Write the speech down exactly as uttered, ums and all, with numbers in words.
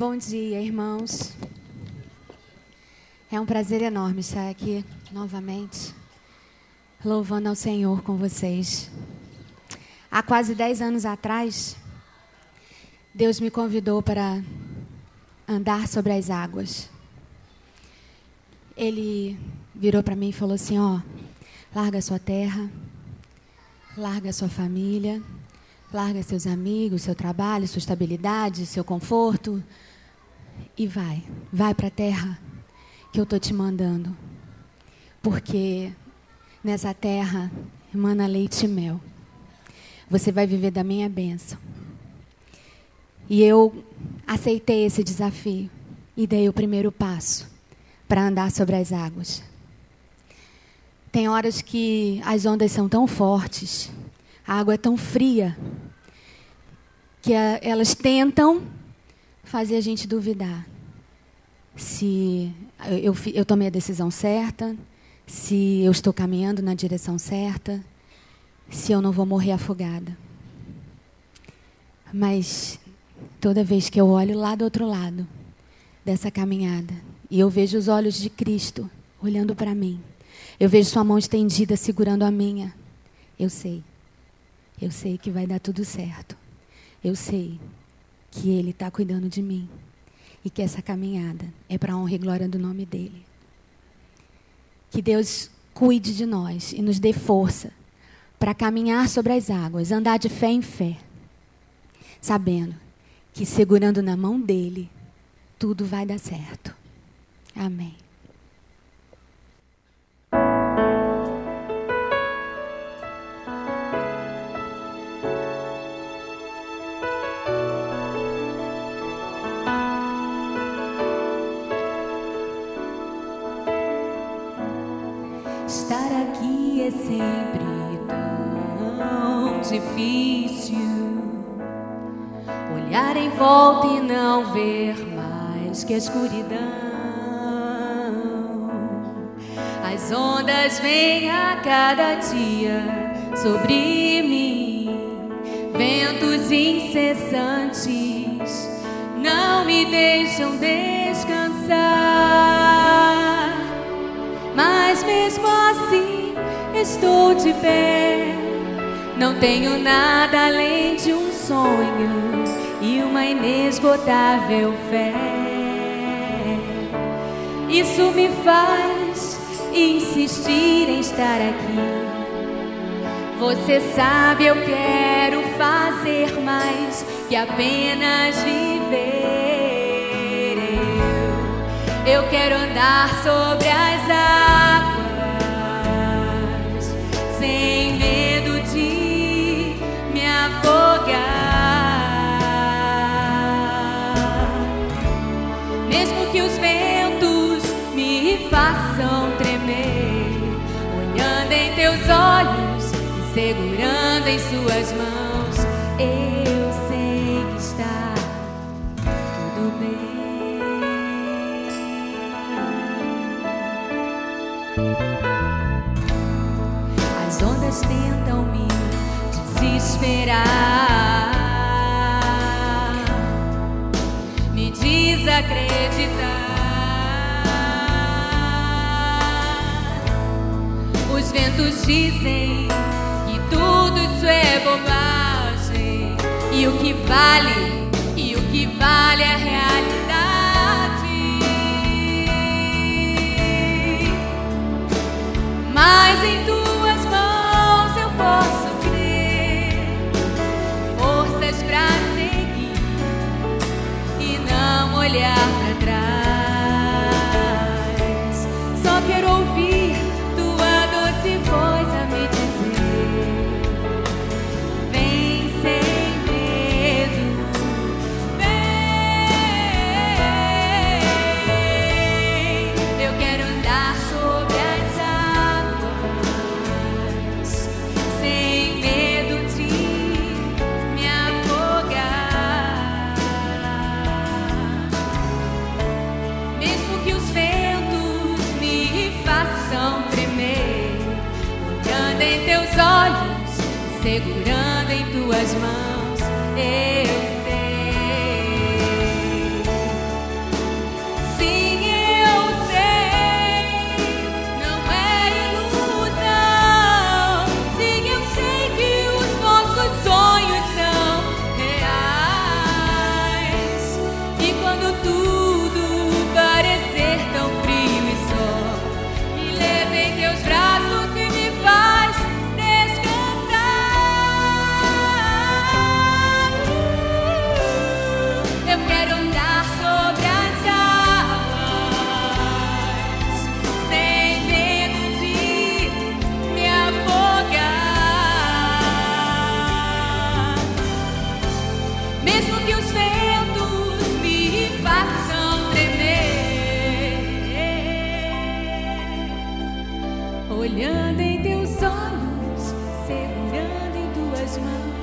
Bom dia, irmãos. É um prazer enorme estar aqui novamente, louvando ao Senhor com vocês. Há quase dez anos atrás, Deus me convidou para andar sobre as águas. Ele virou para mim e falou assim, ó, larga a sua terra, larga a sua família, larga seus amigos, seu trabalho, sua estabilidade, seu conforto e vai, vai para a terra que eu estou te mandando. Porque nessa terra emana leite e mel. Você vai viver da minha bênção. E eu aceitei esse desafio e dei o primeiro passo para andar sobre as águas. Tem horas que as ondas são tão fortes, a água é tão fria, que a, elas tentam fazer a gente duvidar se eu, eu, eu tomei a decisão certa, se eu estou caminhando na direção certa, se eu não vou morrer afogada. Mas toda vez que eu olho lá do outro lado dessa caminhada e eu vejo os olhos de Cristo olhando para mim, eu vejo sua mão estendida segurando a minha, eu sei, eu sei que vai dar tudo certo. Eu sei que Ele está cuidando de mim e que essa caminhada é para a honra e glória do nome dEle. Que Deus cuide de nós e nos dê força para caminhar sobre as águas, andar de fé em fé, sabendo que segurando na mão dEle, tudo vai dar certo. Amém. Estar aqui é sempre tão difícil. Olhar em volta e não ver mais que a escuridão. As ondas vêm a cada dia sobre mim. Ventos incessantes não me deixam descansar. Mas mesmo assim estou de pé. Não tenho nada além de um sonho e uma inesgotável fé. Isso me faz insistir em estar aqui. Você sabe, eu quero fazer mais que apenas viver. Eu, eu quero andar sobre as águas sem medo de me afogar. Mesmo que os ventos me façam tremer, olhando em teus olhos e segurando em suas mãos, eu sei que está tudo bem. As ondas tentam me desesperar, me desacreditar. Os ventos dizem que tudo isso é bobagem, e o que vale, e o que vale é a realidade. Mas em tuas mãos eu posso crer, forças pra seguir e não olhar pra trás. Só quero ouvir tua doce voz a me dizer: vem sem medo, vem. Eu quero andar sobre as águas sem medo de me afogar. Mesmo que os ventos me façam tremer, olhando em teus olhos, segurando em tuas mãos, eu sei terra.